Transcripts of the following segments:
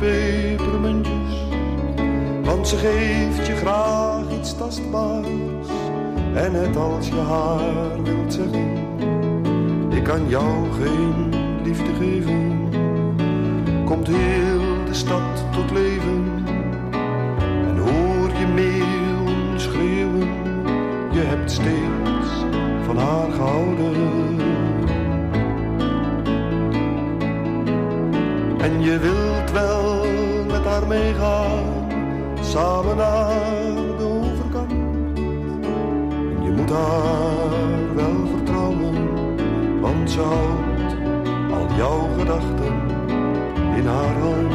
pepermuntjes, want ze geeft je graag iets tastbaars. En net als je haar wilt zeggen, ik kan jou geen liefde geven, komt heel de stad tot leven. En hoor je meeuwen schreeuwen, je hebt steeds van haar gehouden. En je wilt wel met haar meegaan, samen naar de overkant. En je moet haar wel vertrouwen, want ze houdt al jouw gedachten in haar hand.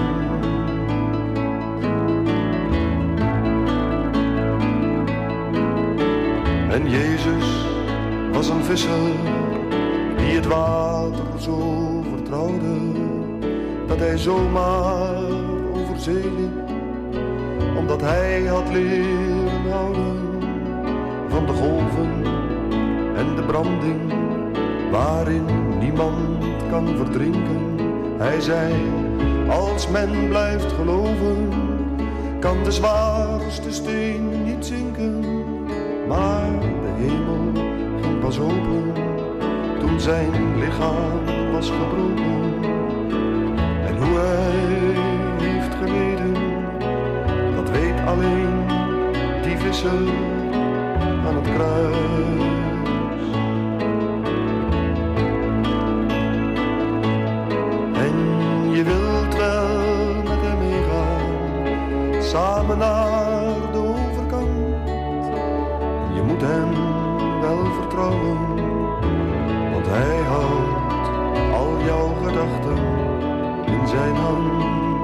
En Jezus was een visser die het water zo vertrouwde, dat hij zomaar over zee liep, omdat hij had leren houden van de golven en de branding, waarin niemand kan verdrinken. Hij zei, als men blijft geloven, kan de zwaarste steen niet zinken. Maar de hemel ging pas open toen zijn lichaam was gebroken. Hoe hij heeft geleden, dat weet alleen die visser aan het kruis. En je wilt wel met hem meegaan, samen naar de overkant. En je moet hem wel vertrouwen, want hij houdt al jouw gedachten in zijn hand.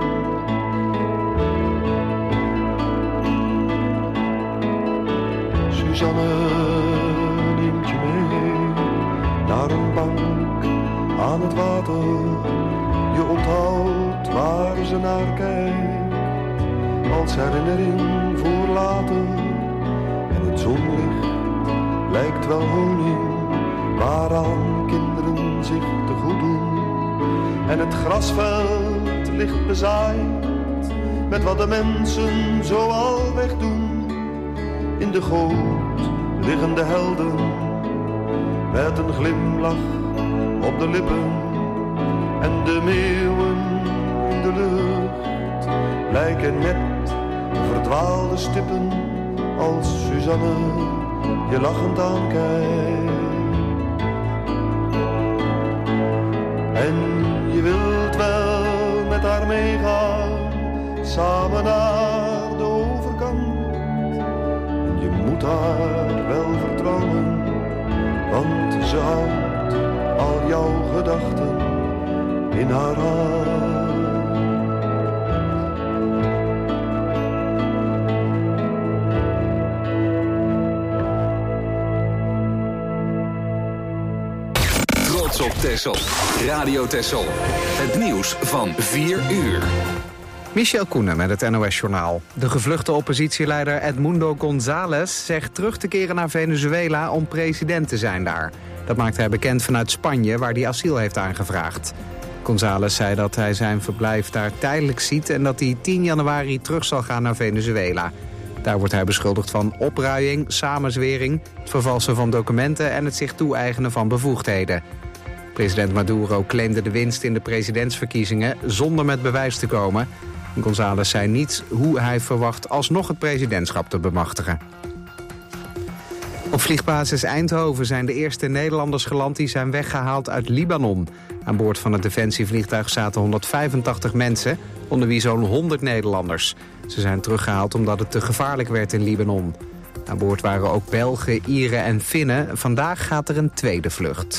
Suzanne neemt je mee naar een bank aan het water. Je onthoudt waar ze naar kijkt, als herinnering voor later. En het zonlicht lijkt wel honing, waaraan kinderen zich te goed doen. En het grasveld ligt bezaaid met wat de mensen zo al wegdoen. In de goot liggen de helden met een glimlach op de lippen. En de meeuwen in de lucht lijken net verdwaalde stippen, als Suzanne je lachend aankijkt. En je wilt wel met haar meegaan, samen naar de overkant. En je moet haar wel vertrouwen, want ze houdt al jouw gedachten in haar hand. Op Texel. Radio Texel. Het nieuws van 4 uur. Michel Koenen met het NOS-journaal. De gevluchte oppositieleider Edmundo González zegt terug te keren naar Venezuela om president te zijn daar. Dat maakt hij bekend vanuit Spanje, waar hij asiel heeft aangevraagd. González zei dat hij zijn verblijf daar tijdelijk ziet en dat hij 10 januari terug zal gaan naar Venezuela. Daar wordt hij beschuldigd van opruiing, samenzwering, het vervalsen van documenten en het zich toe-eigenen van bevoegdheden. President Maduro claimde de winst in de presidentsverkiezingen zonder met bewijs te komen. González zei niet hoe hij verwacht alsnog het presidentschap te bemachtigen. Op vliegbasis Eindhoven zijn de eerste Nederlanders geland die zijn weggehaald uit Libanon. Aan boord van het defensievliegtuig zaten 185 mensen, onder wie zo'n 100 Nederlanders. Ze zijn teruggehaald omdat het te gevaarlijk werd in Libanon. Aan boord waren ook Belgen, Ieren en Finnen. Vandaag gaat er een tweede vlucht.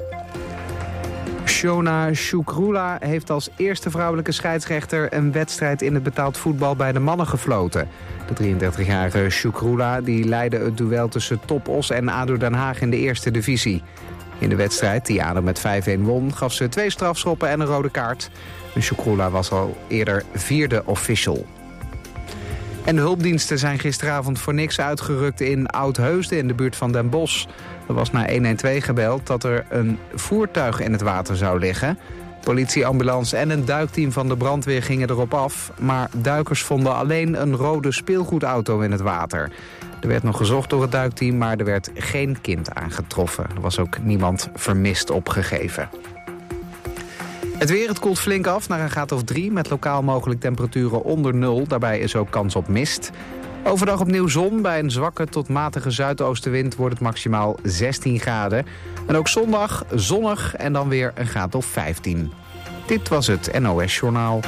Shona Shukrula heeft als eerste vrouwelijke scheidsrechter een wedstrijd in het betaald voetbal bij de mannen gefloten. De 33-jarige Shukrula die leidde het duel tussen Top Os en ADO Den Haag in de eerste divisie. In de wedstrijd, die ADO met 5-1 won, gaf ze 2 strafschoppen en een rode kaart. Shukrula was al eerder 4e official. En de hulpdiensten zijn gisteravond voor niks uitgerukt in Oudheusden in de buurt van Den Bosch. Er was naar 112 gebeld dat er een voertuig in het water zou liggen. Politie, ambulance en een duikteam van de brandweer gingen erop af, maar duikers vonden alleen een rode speelgoedauto in het water. Er werd nog gezocht door het duikteam, maar er werd geen kind aangetroffen. Er was ook niemand vermist opgegeven. Het weer, het koelt flink af naar een graad of 3... met lokaal mogelijk temperaturen onder 0. Daarbij is ook kans op mist. Overdag opnieuw zon. Bij een zwakke tot matige zuidoostenwind wordt het maximaal 16 graden. En ook zondag zonnig en dan weer een graad of 15. Dit was het NOS Journaal.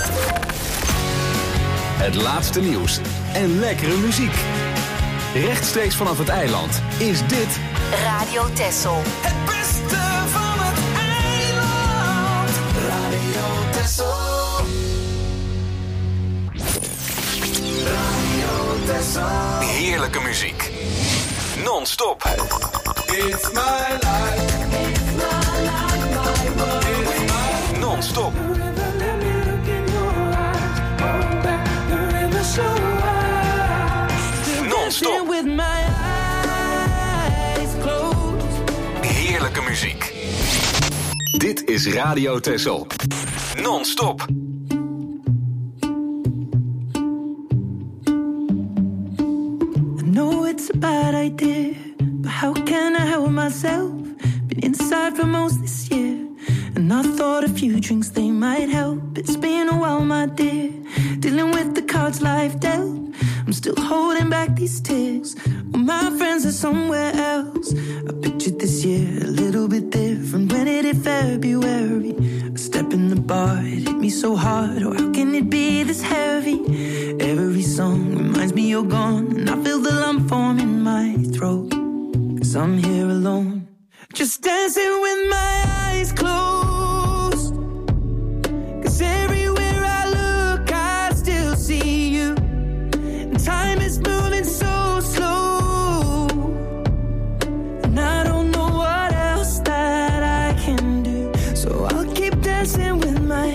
Het laatste nieuws en lekkere muziek. Rechtstreeks vanaf het eiland is dit Radio Texel. Het beste van het eiland. Radio Texel. Radio Texel. heerlijke muziek. Non-stop. It's my life. It's my life, my world. Non-stop. Non-stop. Heerlijke muziek. Dit is Radio Texel. Non-stop. I know it's a bad idea, but how can I help myself? Been inside for most this year, and I thought a few drinks they might help. It's been a while, my dear, dealing with the cards life dealt. I'm still holding back these tears. Well, my friends are somewhere else. I pictured this year a little bit different. When it hit February, a step in the bar, it hit me so hard. Oh, how can it be this heavy? Every song reminds me you're gone, and I feel the lump form in my throat. 'Cause I'm here alone, just dancing with my eyes closed. 'Cause everywhere I look, I still see you. Time is moving so slow, and I don't know what else that I can do. So I'll keep dancing with my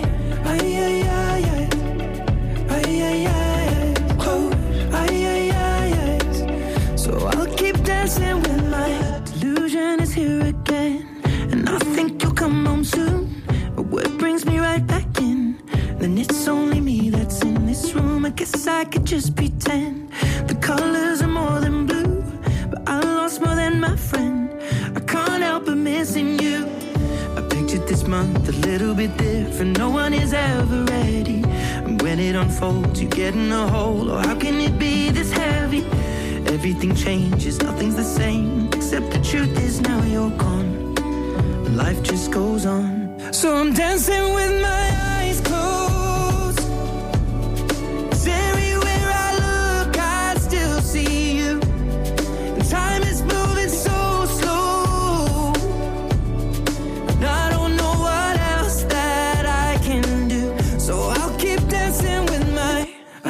close. So I'll keep dancing with my delusion is here again, and I think you'll come home soon. But what brings me right back in? Then it's only me that's in this room. I guess I could just pretend the colors are more than blue, but I lost more than my friend. I can't help but missing you. I pictured this month a little bit different. No one is ever ready, and when it unfolds you get in a hole. Oh, how can it be this heavy? Everything changes, nothing's the same, except the truth is now you're gone. Life just goes on. So I'm dancing with my eyes closed. 'Cause everywhere I look, I still see you. And time is moving so slow, and I don't know what else that I can do. So I'll keep dancing with my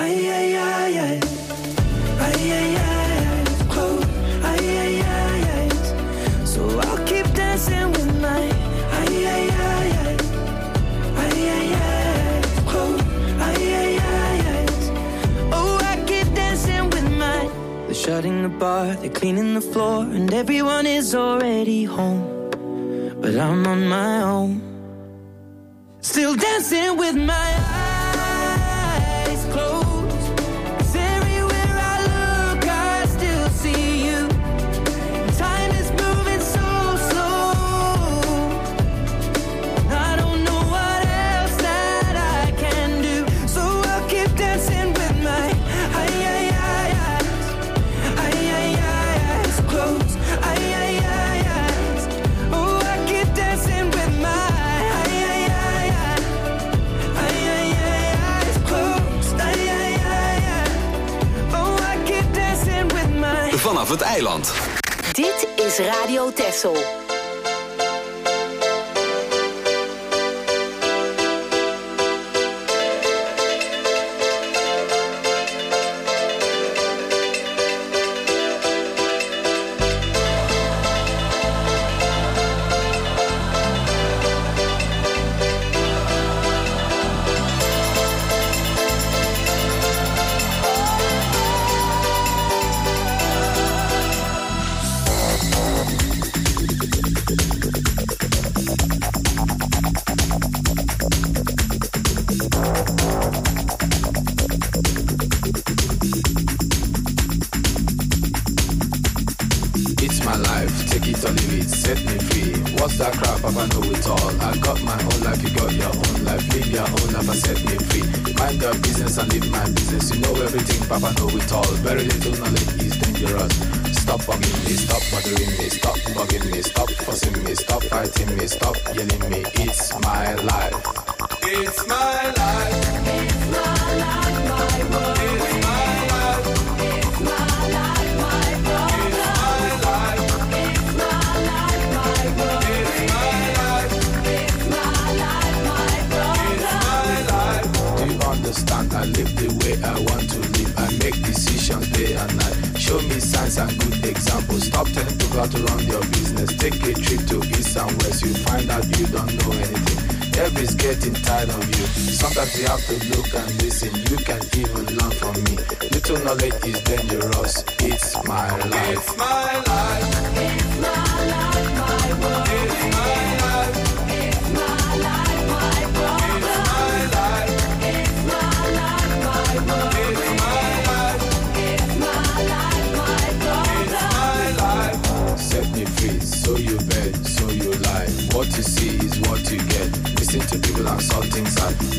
closed. So I'll keep dancing with my shutting the bar, they're cleaning the floor, and everyone is already home. But I'm on my own, still dancing with my eyes closed. 'Cause everywhere I look, I still see you. Time is moving so slow, and I don't know what else that I can do. So I'll keep dancing with my close. Oh, I keep dancing with my close. Oh, I keep dancing with my. Vanaf het eiland. Dit is Radio Texel. It's my life, take it or leave it, set me free. What's that crap? Papa know it all. I got my own life, you got your own life. Live your own life and set me free. Mind your business and live my business. You know everything, Papa know it all. Very little knowledge is dangerous. Stop bugging me, stop bothering me, stop bugging me, stop fussing me, stop fighting me, stop yelling me. It's my life. It's my life. It's my life, my world. It's my life. It's my life, my problem. It's my life. It's my life, my world. It's my life. It's my life, my problem. It's my life. Do you understand? I live the way I want to live. I make decisions day and night. Show me signs and good examples. Stop telling people how to run your business. Take a trip to east and west. You find out you don't know anything. Everybody's getting tired of you. Sometimes you have to look and listen. You can even learn from me. Little knowledge is dangerous. It's my life. It's my life. It's my life, my world. It's my life. It's my life, my problem. It's my life. It's my life, my world. It's my life. It's my life, my problem. It's my life. Set me free, so you bet, so you lie. What you see is what you get. Listen to people and saw things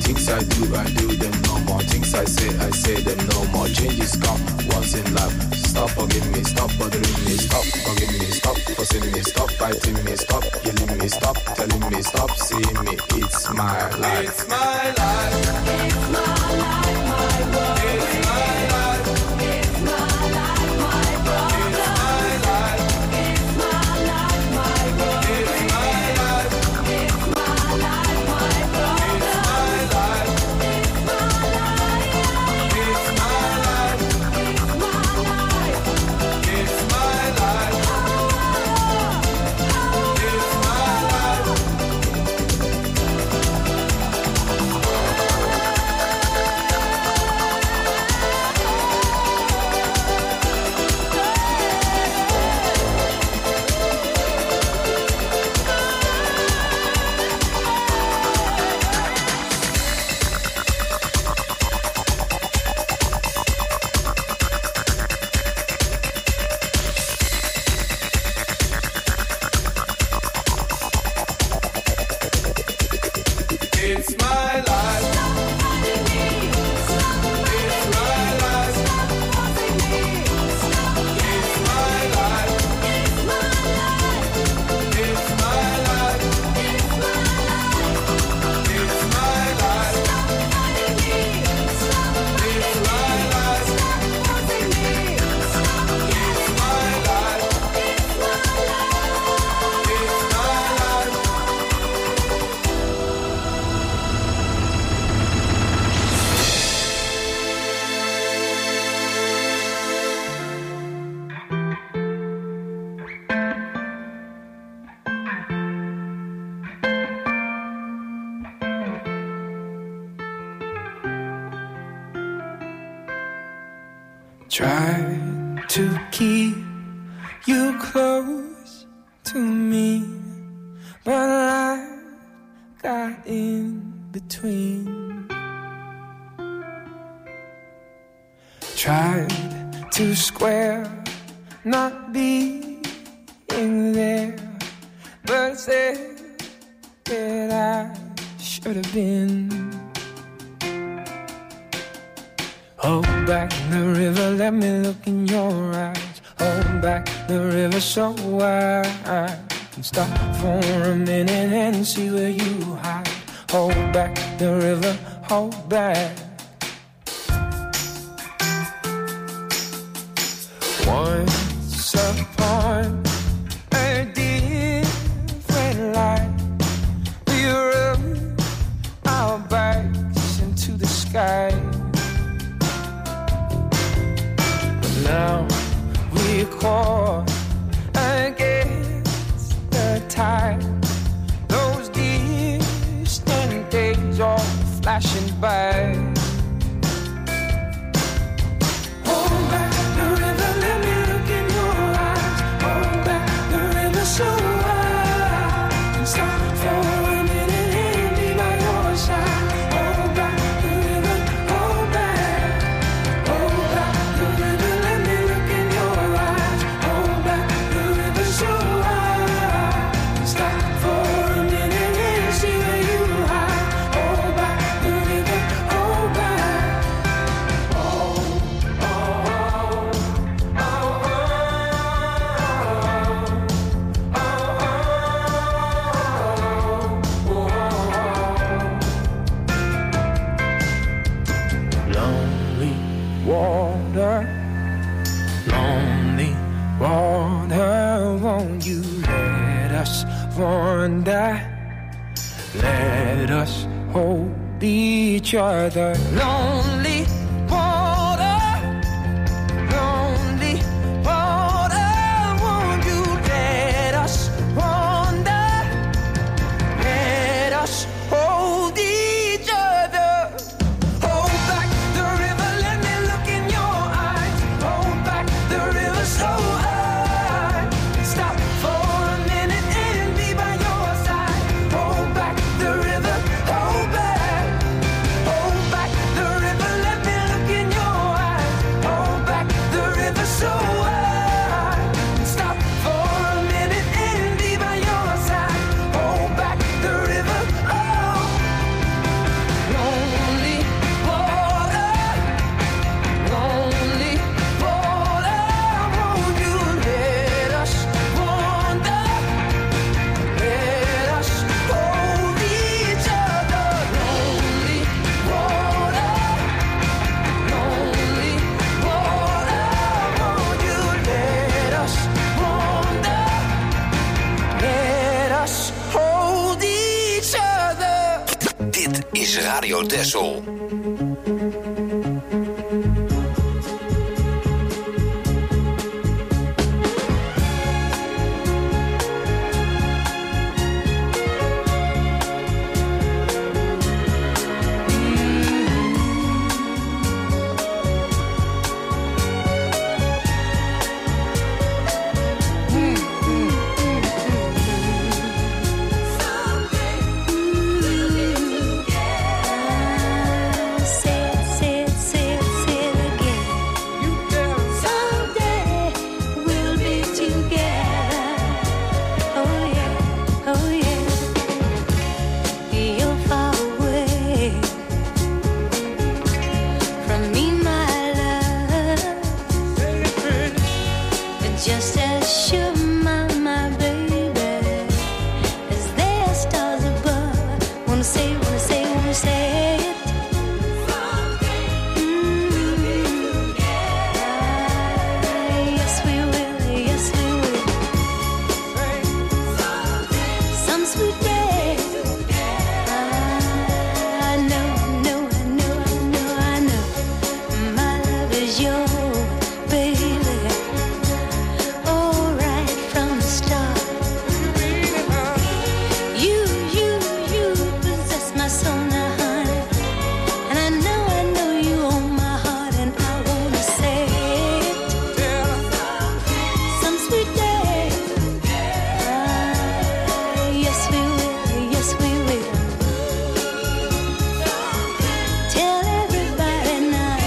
I do them no more. Things I say them no more. Changes come once in life. Stop bugging me, stop bothering me, stop bugging me, stop fussing me, stop fighting me, stop yelling me, stop telling me, stop seeing me. It's my life. It's my life. It's my life, my world. It's my life. It's my life, my problem. It's my life. It's my life, my world. It's my life. It's my life, my problem. It's my life. It's my life. It's my life. It's my life. It's my life. It's my life. It's my life. It's my life. It's my life. It's my life. It's my life. It's my life. It's my life. Try to keep you close to me, but life got in between. Tried to square not being there, but said that I should have been. Hold back the river, let me look in your eyes. Hold back the river so I can stop for a minute and see where you hide. Hold back the river, hold back. Once upon a different life, we rode our bikes into the sky. Now we're caught against the tide. Those distant days are flashing by. Hold back the river, let me look in your eyes. Hold back the river so I can stop for a minute and be by your side. Hold back the river. water, lonely water. Won't you let us wander? Let us hold each other. Lonely water, lonely water. Won't you let us wander? Let us hold each other. Hold back the river, let me look in your eyes. Hold back the river so high. Stop for a minute and be by your side. Hold back the river, hold back. Hold back the river, let me look in your eyes. Hold back the river so high. Stop for a minute and be by your side. Hold back the river, oh. Lonely water, lonely water. Won't you let us wander? Let us hold each other. Lonely water, lonely water. Won't you let us wander? Let us hold each other. Dit is Radio Texel. Just as sure, my baby, as there are stars above. Wanna say it. Yes, we will. Some sweet day. I know. My love is yours, baby. Oh, right from the start. You possess my soul now, honey. And I know you own my heart, and I wanna say it. Some sweet day. Yes, we will. Tell everybody now.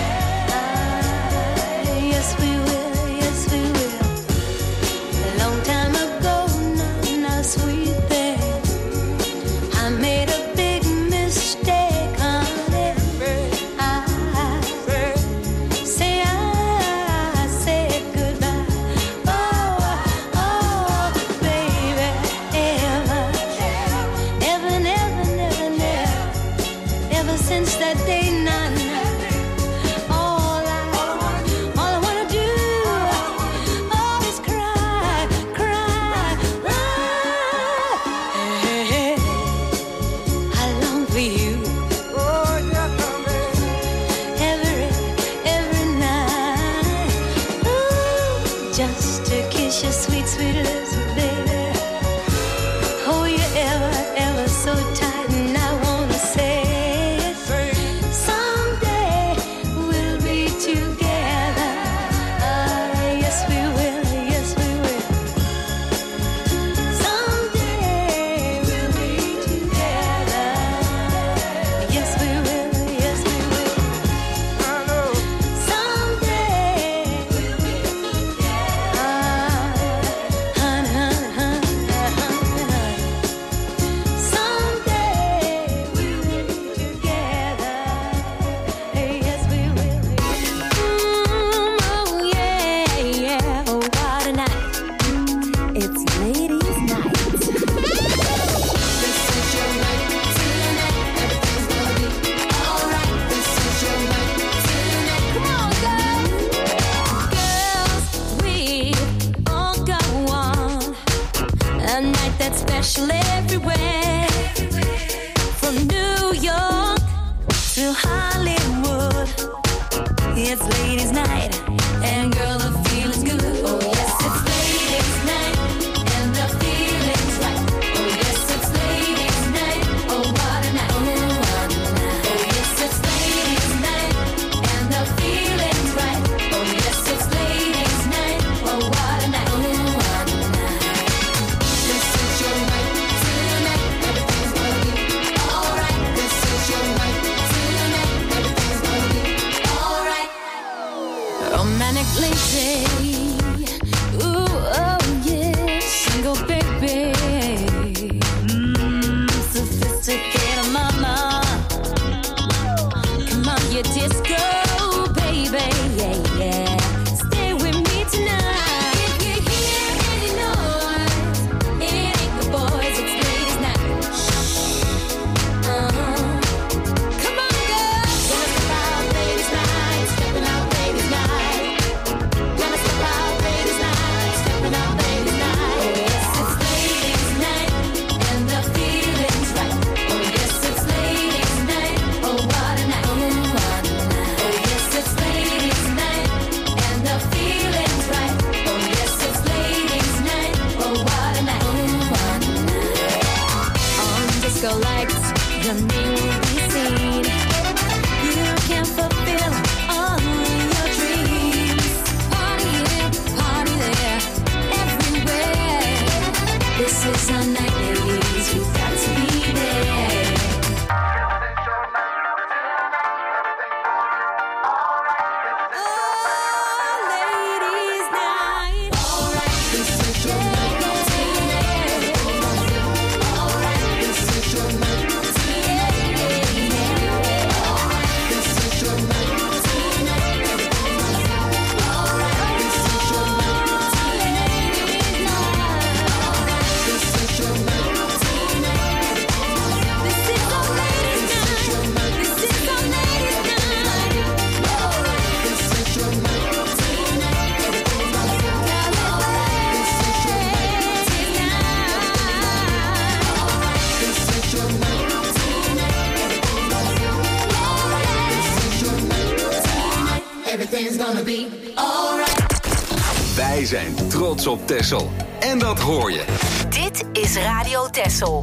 Yes, we will. A long time ago, now, sweet thing, I made a big mistake, honey. I said goodbye. Oh, baby, ever since that day, now. All I wanna do is cry. Hey, I long for you. Every night. Ooh, just to kiss your sweet lips, baby. Oh, you ever so tight, and I wanna say it. Some lazy. Ooh, oh yeah, single baby. Sophisticated mama. Come on, you disco baby, yeah, yeah. Stay with me tonight. If you hear any noise, it ain't the boys, it's ladies' night. Come on, girls, gonna step out ladies' night, stepping out ladies' night. Gonna step out ladies' night, stepping out ladies' night. Oh yes, it's ladies' night, and the feeling's right. Oh yes, it's ladies' night. Oh what a night, oh what a night. Oh yes, it's ladies' night, and the feeling's right. Oh yes, it's ladies' night. Oh what a night, oh what a night. On disco lights, your name will be seen. You can fulfill all your dreams. Party here, party there, everywhere. This is our night, ladies. You've got to be there. Oh, ladies' night. All right, this is your night. All right, this is your night. All right, this is your night. All right, this is your night. This is your night. This is our ladies' night. This is our ladies' night. All right, this is your night. Everything's gonna be alright. Wij zijn trots op Texel. En dat hoor je. Dit is Radio Texel.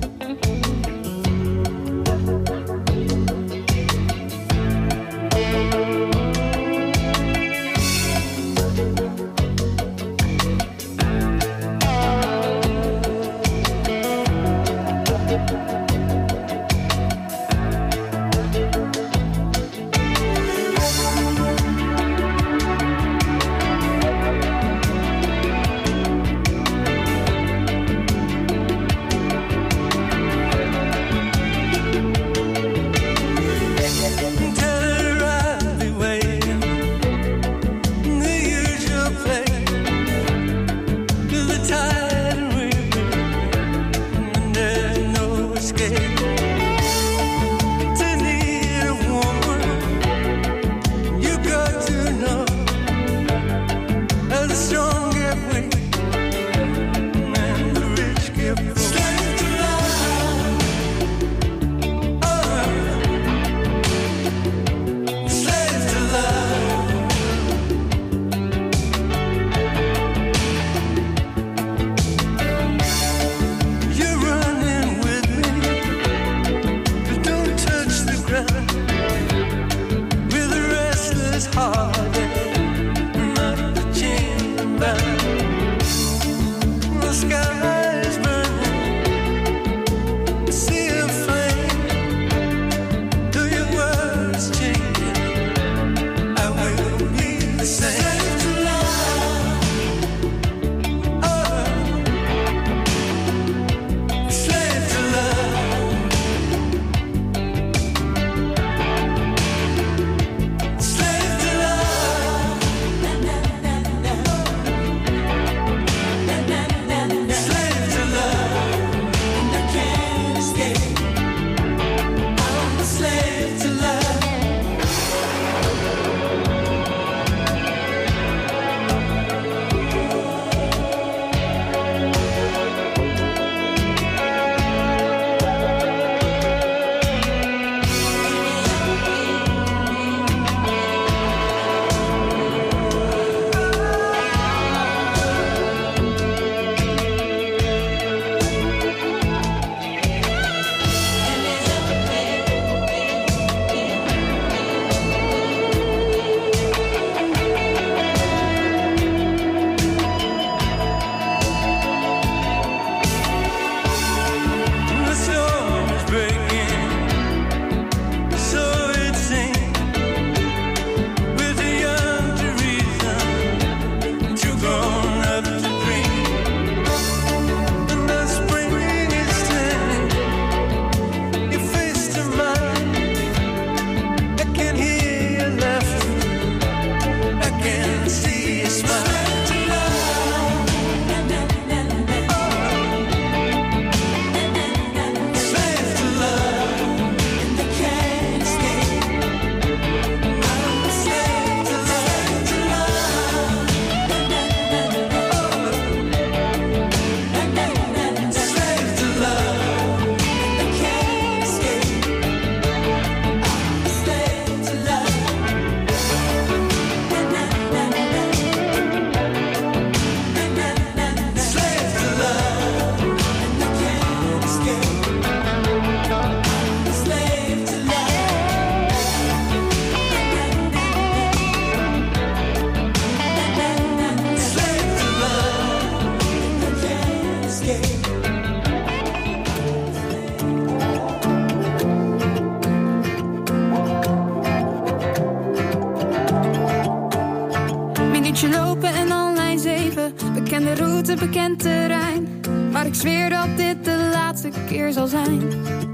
Uurtje lopen en dan lijn 7. Bekende route, bekend terrein. Maar ik zweer dat dit de laatste keer zal zijn.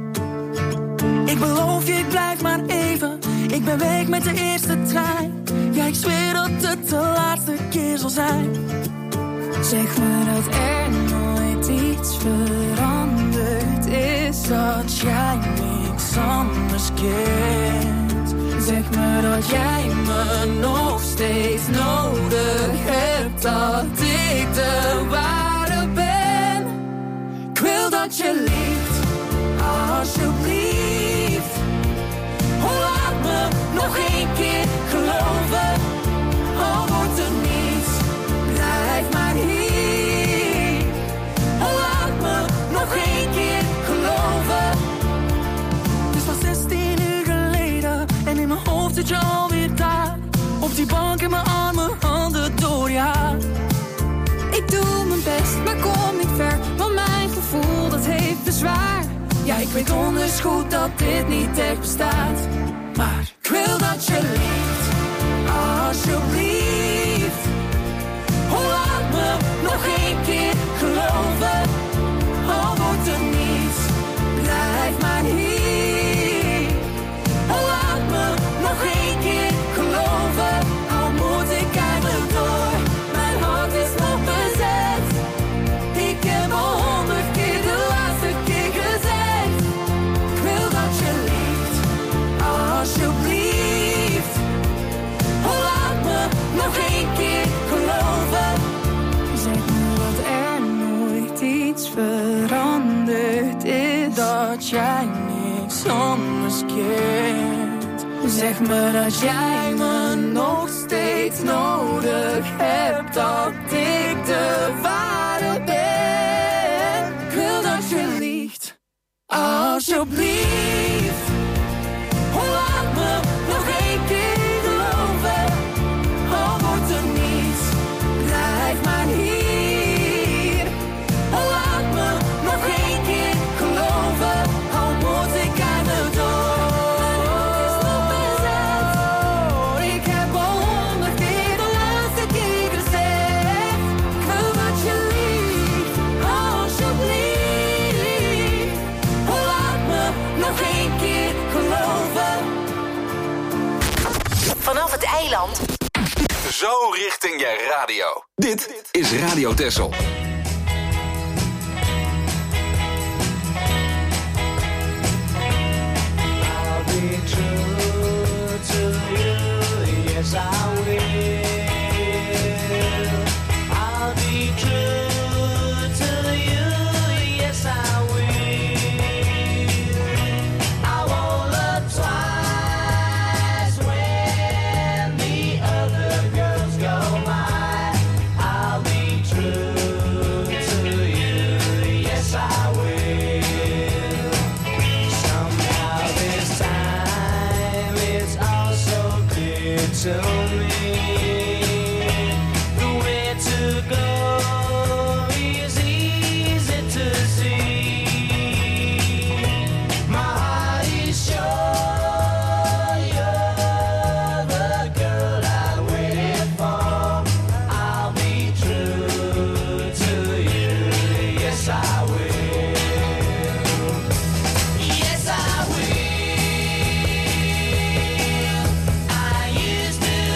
Ik beloof je, ik blijf maar even. Ik ben weg met de eerste trein. Ja, ik zweer dat het de laatste keer zal zijn. Zeg me dat er nooit iets veranderd is. Dat jij niks anders kent. Zeg me dat jij me nog steeds nodig hebt. Dat ik de ware ben. Ik wil dat je liegt, alsjeblieft. Oh, laat me nog één keer geloven. Al wordt er niets, blijf maar hier. Oh, laat me nog één keer geloven. Het is pas 16 uur geleden en in mijn hoofd zit je alweer daar. Op die bank in mijn armen, handen door je haar. Ik doe mijn best, maar kom niet ver. Want mijn gevoel, dat heeft bezwaar. Ja, ik weet donders goed dat dit niet echt bestaat. Maar ik wil dat je liegt, alsjeblieft. Oh, laat me nog één keer geloven. Al wordt er niets, blijf maar hier. Oh, laat me nog één keer geloven. Al moet ik eigenlijk door, mijn hart is nog bezet. Ik heb al 100 keer de laatste keer gezegd. Ik wil dat je liegt, alsjeblieft. Oh, laat me nog één keer geloven. Zeg me dat er nooit iets veranderd is. Dat jij niks anders kent. Zeg me dat jij me nog steeds nodig hebt. Dat ik de ware ben. Ik wil dat je liegt, alsjeblieft. Oh, laat me nog één keer geloven. Al wordt er niets, blijf maar hier. Oh, laat me nog één keer geloven. Al moet ik aan de door. Ik heb al 100 keer de laatste keer gezegd. Ik wil dat je liegt, alsjeblieft. Oh, laat me nog één keer geloven. Vanaf het eiland. Zo richting je radio. Dit is Radio Texel. I'll be true to you, yes I will. I'll be true to you, yes I will. I won't look twice when the other girls go by. I'll be true to you, yes I will. Somehow this time it's all so clear to me. The way to go is easy to see. My heart is sure you're the girl I waited for. I'll be true to you, yes I will. Yes I will. I used to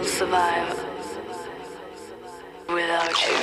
will survive without you.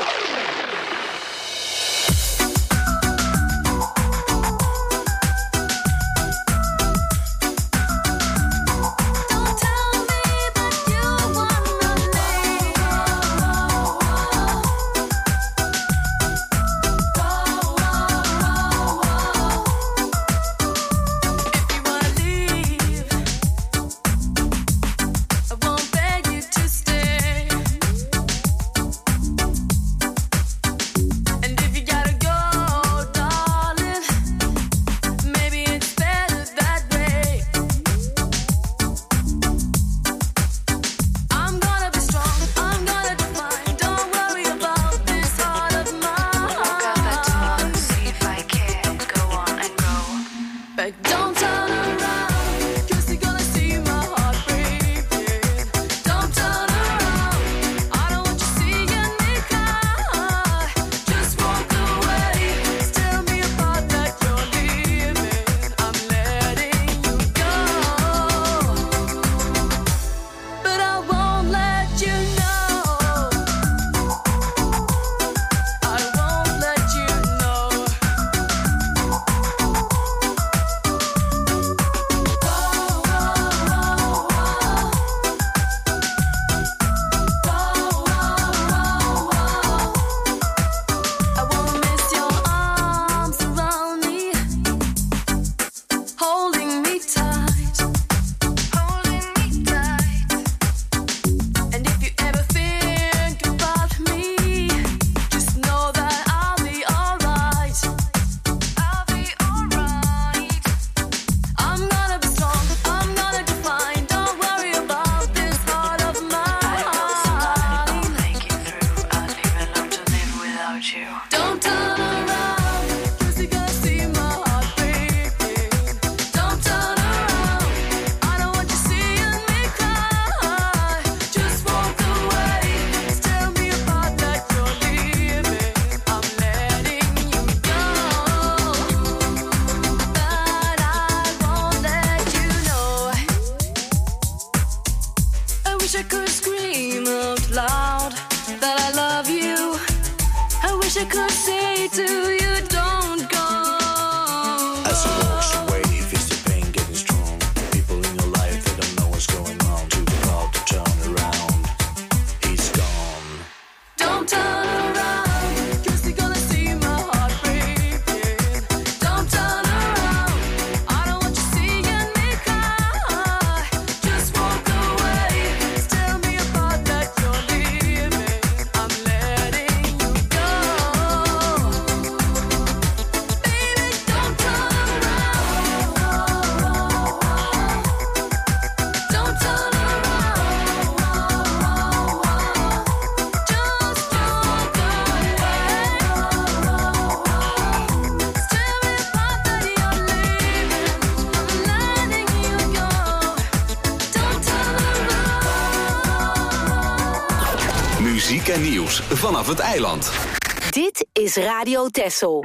Muziek en nieuws vanaf het eiland. Dit is Radio Texel.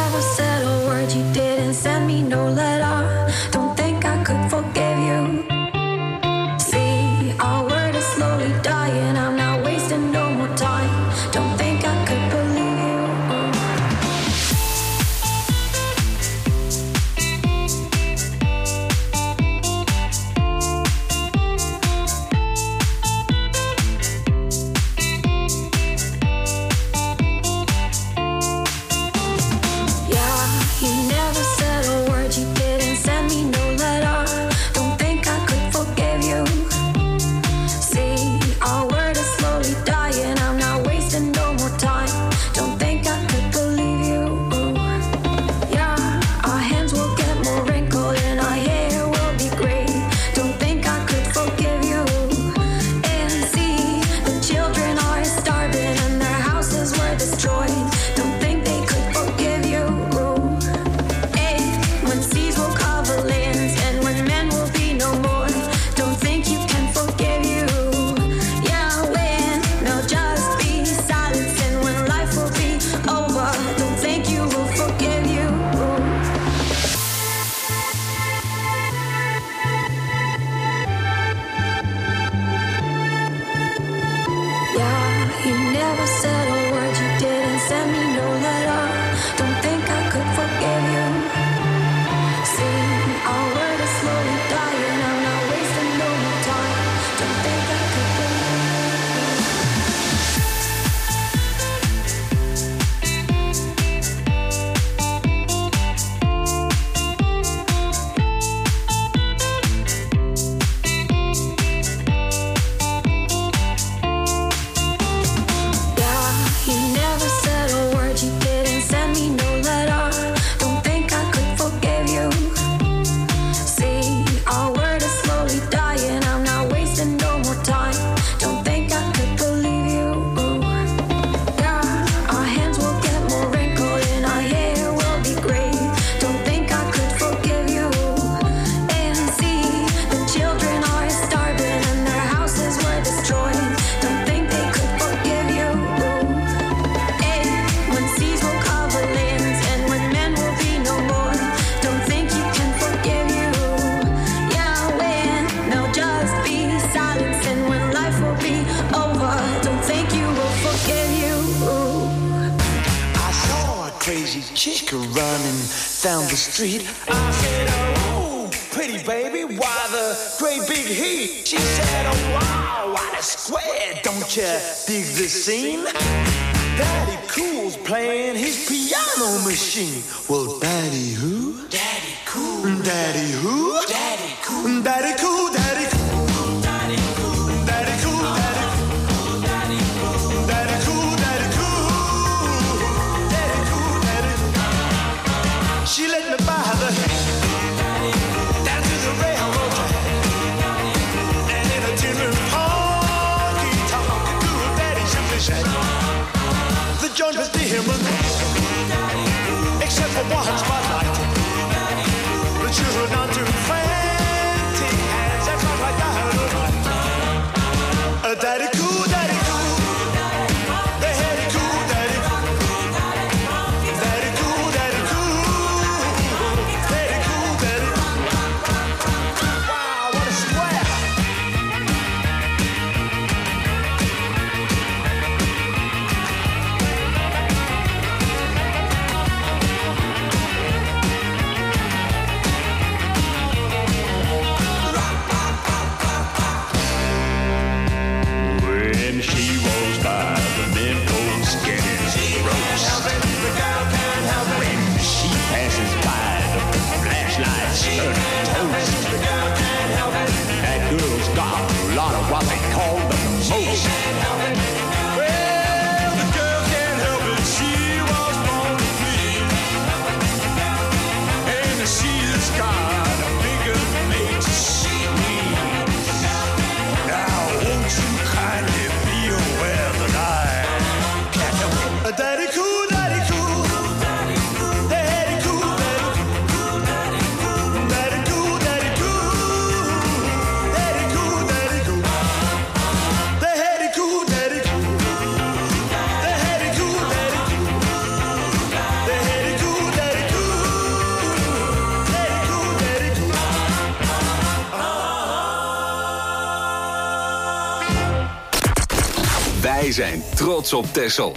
Send me no letter. Don't think I could forgive you. chick running down the street. I said, oh, pretty baby, why the great big heat? She said, oh, wow, what a square, don't you dig the scene? Daddy Cool's playing his piano machine. Well, Daddy who? Daddy Cool. Daddy who? Daddy Cool. Daddy Cool, Daddy Cool. Daddy Cool. Daddy Cool, Daddy Cool. Daddy Cool. Daddy Cool, Daddy Cool. Daddy Cool, Daddy Cool. She let me buy the down to the railroad track. And in a tin roof honky tonk, cool Daddy simply said, the joint was dim, except for one spotlight. The children on two frantic hands, that's not like dynamite. Daddy cool, Daddy cool. The Daddy cool, Daddy cool. Daddy cool, Daddy cool. Daddy cool, Daddy cool. Wow, what a square. When she rolls by, the men folks get in ropes. When she passes by, the flashlights turn toast. That girl's got a lot of what they call the most. Well, the girl can't help it, she was born to bleed. And she's got a bigger make to see me. Now, won't you kindly be aware that I can't help it? Daddy cool, Daddy cool. Daddy cool, Daddy cool. Daddy cool, Daddy cool. Daddy cool, Daddy cool. Daddy cool, Daddy cool. Daddy cool, Daddy cool. Daddy cool, Daddy cool. Daddy cool, Daddy cool. Wij zijn trots op Texel.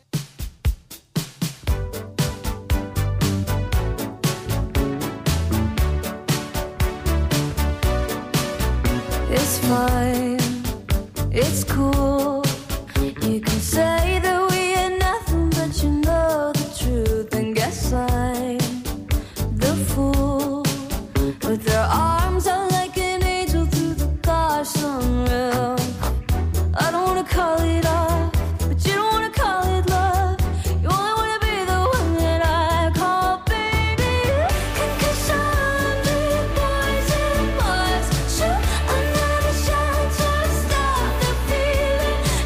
It's fine, it's cool. You can say that we ain't nothing, but you know the truth. And guess I'm the fool with their arms out like an angel through the car sunroof. I don't wanna call it off, but you don't wanna call it love. You only wanna be the one that I call baby. 'Cause I'm the boys and boys shoot another shot to stop the feeling.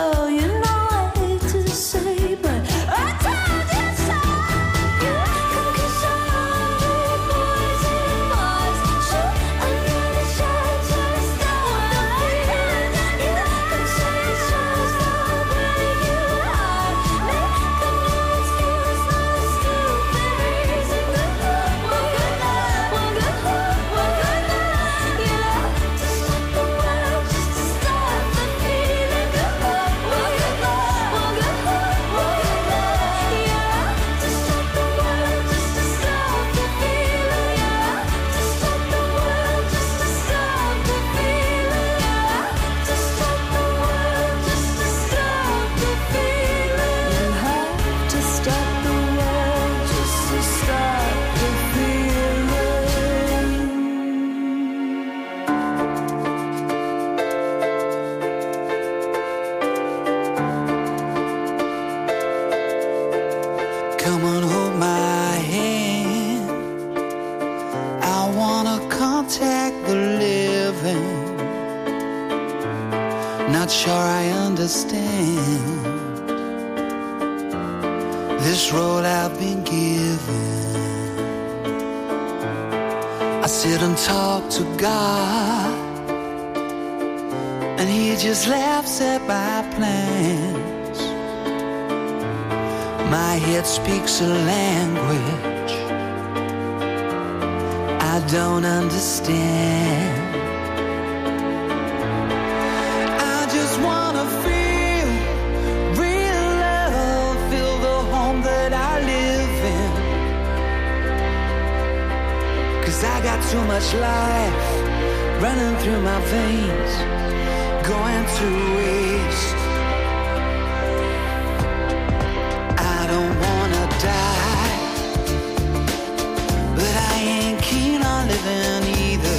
Oh, you know I hate to say, but I told you so. You can kiss 100 boys in bars, shoot another shot, just stop the feeling. You can say it's just the break your heart, make a no excuse, no stupid reason. Good luck, one good luck, one good luck, one good luck. You have to stop the world just to stop the feeling. Good luck, one good luck, one good luck, one good luck. You have to stop the world just to stop the feeling. You have to stop the world just to stop the feeling. You have to stop the world just to stop the feeling. You have to stop the world just to stop the feeling. Come on, hold my hand. I wanna contact the living. Not sure I understand this role I've been given. I sit and talk to God, and He just laughs at my plans. My head speaks a language I don't understand. I just wanna feel real love, feel the home that I live in. 'Cause I got too much life running through my veins, going to waste. I don't wanna die, but I ain't keen on living either.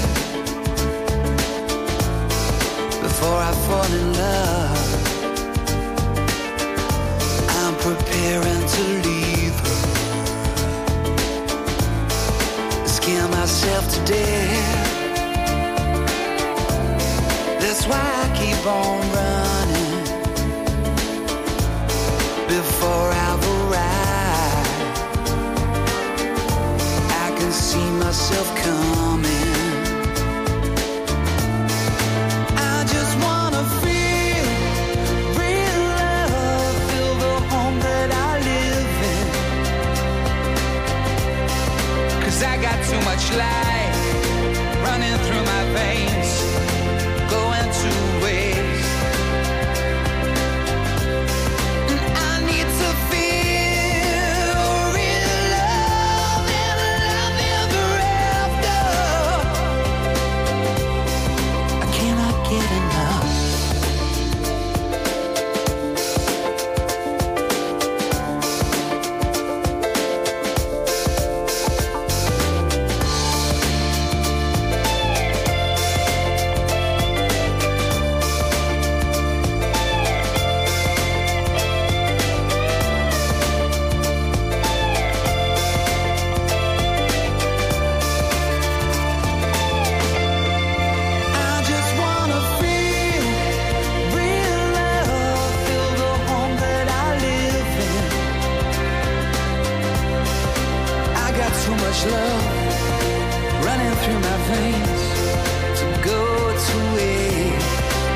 Before I fall in love, I'm preparing to leave her. Scare myself to death. That's why I keep on running. Before I've arrived, I can see myself coming. I just wanna feel real love, feel the home that I live in. 'Cause I got too much life running through my veins, going to waste. And I need to feel real love and love ever after. I cannot get enough. I just wanna feel real love, feel the home that I live in. I got too much love running through my veins to go to waste.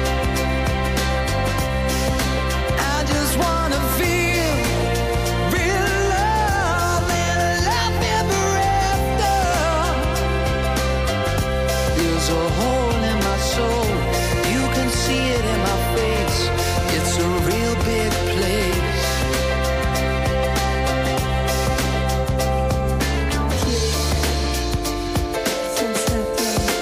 I just wanna feel real love and love ever after. There's a hole in my soul, you can see it in my face. It's a real big place. Since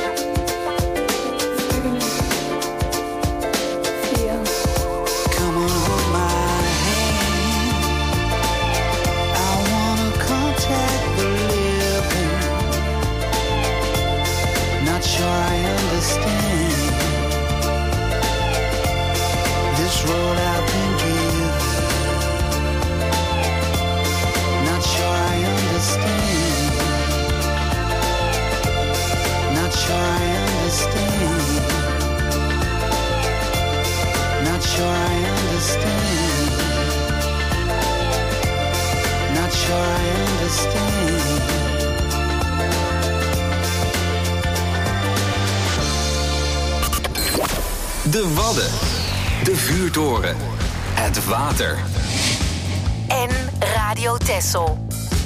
De Wadden. De vuurtoren. Het water. En Radio Texel.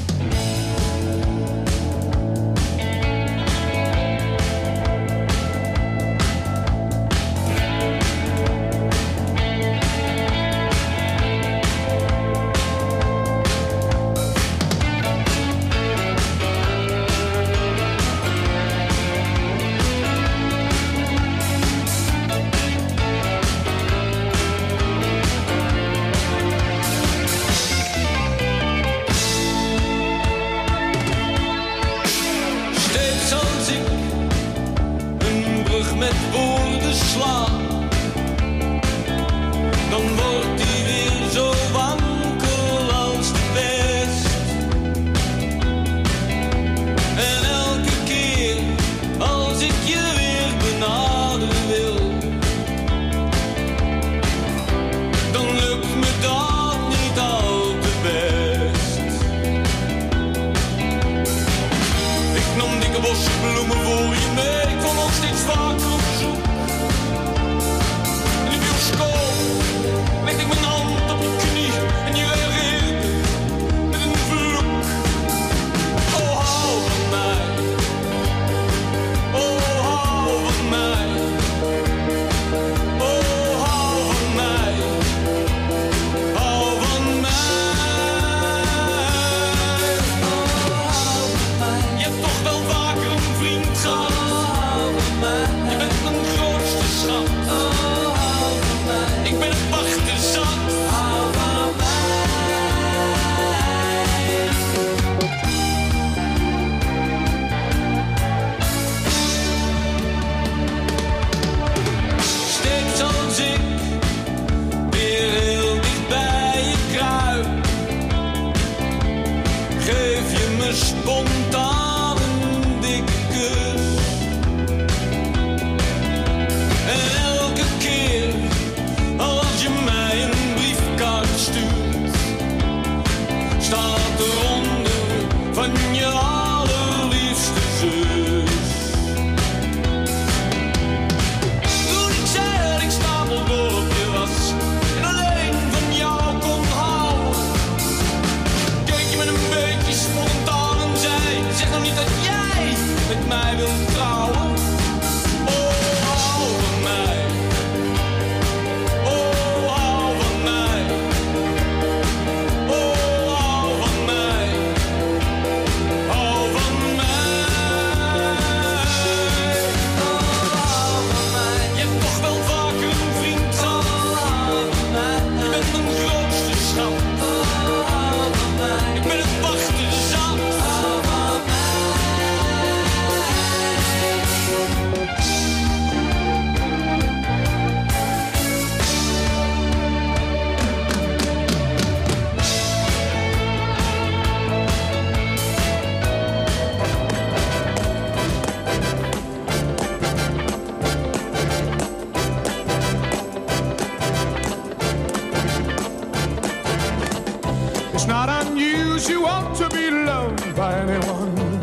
It's not unusual to be loved by anyone.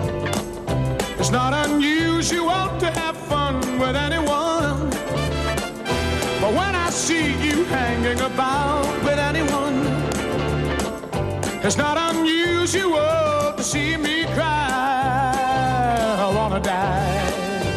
It's not unusual to have fun with anyone. But when I see you hanging about with anyone, it's not unusual to see me cry. I wanna die.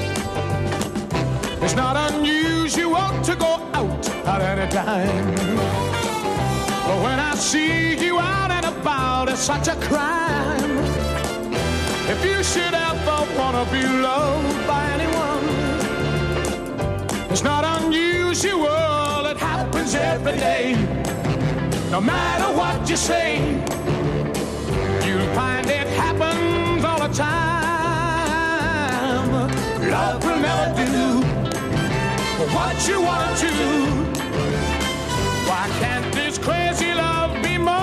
It's not unusual to go out at any time. But when I see you out and about, it's such a crime. If you should ever wanna be loved by anyone, it's not unusual, it happens every day. No matter what you say, you'll find it happens all the time. Love will never do what you wanna do. Why can't this crazy love be more?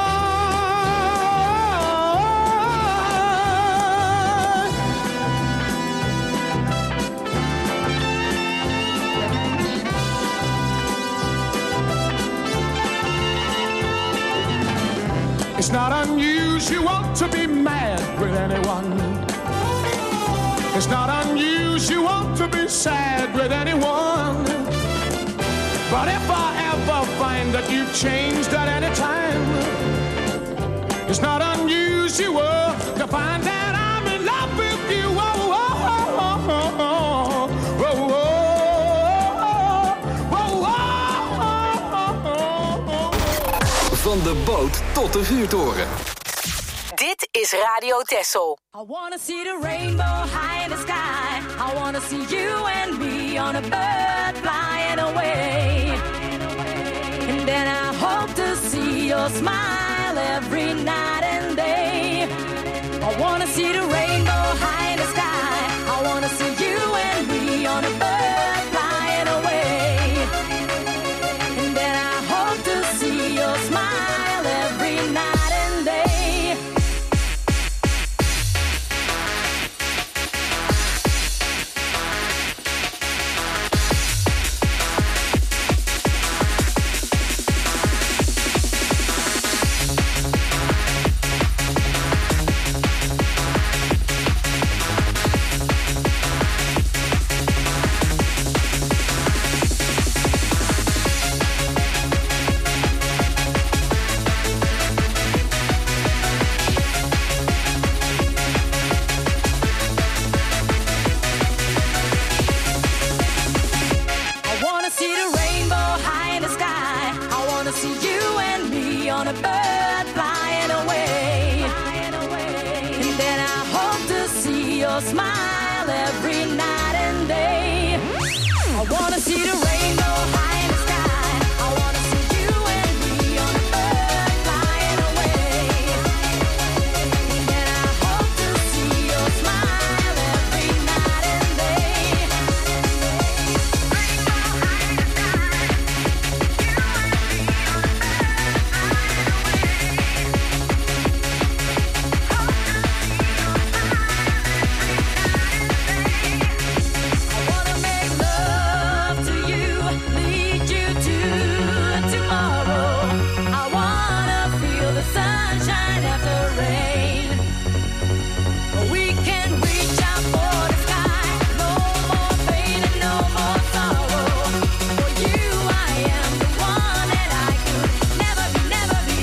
It's not unusual to be mad with anyone. It's not unusual to be sad with anyone. But if I ever find that you've changed at any time, it's not unusual to find that I'm in love with you. Oh, oh, oh, oh, oh, oh, oh, oh, oh, oh. Van de boot tot de vuurtoren. Dit is Radio Texel. I wanna see the rainbow high in the sky. I wanna see you and me on a bird flying away. And then I hope to see your smile every night and day. I wanna see the rainbow high in the sky. I wanna see you and me on a bird flying away. And then I hope to see your smile every night and day. Smile every night and day. I wanna see the rainbow high in the sky. I wanna see you and me on a bird flying away. And I hope to see your smile every night and day. Rainbow high in the sky. You and me on a bird flying away. Hope to see your smile. I wanna make love to you, lead you to tomorrow. I wanna feel the sunshine after rain. We can reach out for the sky, no more pain and no more sorrow. For you I am the one that I could never be, never be.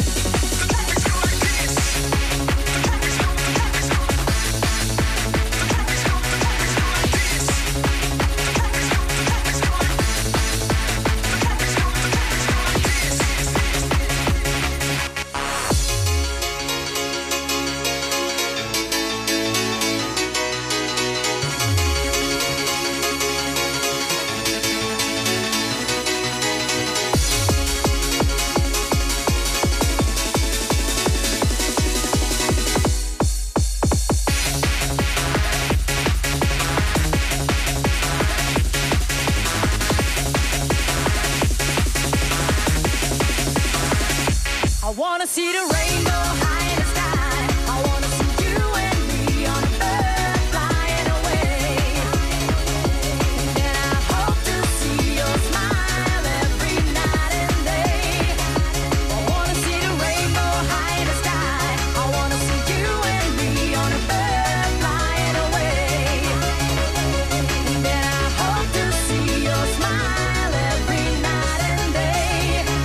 I wanna see the rainbow high in the sky. I wanna see you and me on a bird flying away. And I hope to see your smile every night and day. I wanna see the rainbow high in the sky. I wanna see you and me on a bird flying away. And I hope to see your smile every night and day.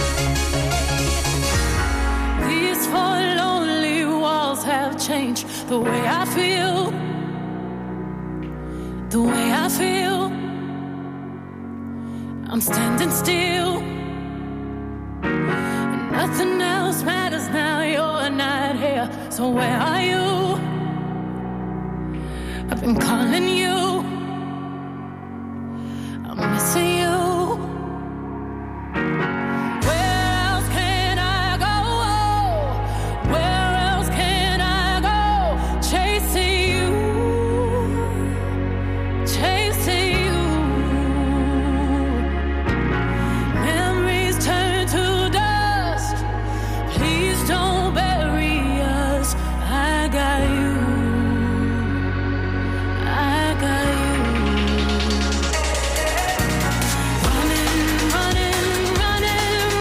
These four lonely walls have changed the way I feel. The way I feel. I'm standing still. Nothing else matters now, you're not here. So where are you? I've been calling you. I'm missing